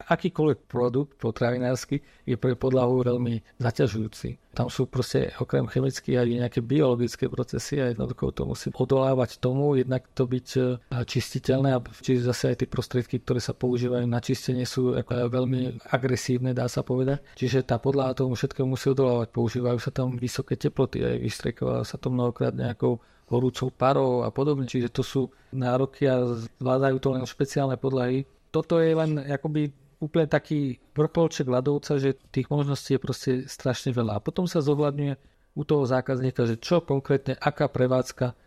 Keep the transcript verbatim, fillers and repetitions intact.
akýkoľvek produkt potravinársky je pre podlahu veľmi zaťažujúci. Tam sú proste okrem chemických aj nejaké biologické procesy a jednoducho to musí odolávať tomu, jednak to byť čistiteľné a čiže zase aj tie prostriedky, ktoré sa používajú na čistenie sú veľmi agresívne, dá sa povedať. Čiže tá podlaha tomu všetkému musí odolávať. Používajú sa tam vysoké teploty, aj vystreková sa to mnohokrát nejakou horúcou parou a podobne. Čiže to sú nároky a zvládajú to len špeciálne podlahy. Toto je len akoby úplne taký vrcholček ľadovca, že tých možností je proste strašne veľa. A potom sa zohľadňuje u toho zákazníka, že čo konkrétne, aká prevádzka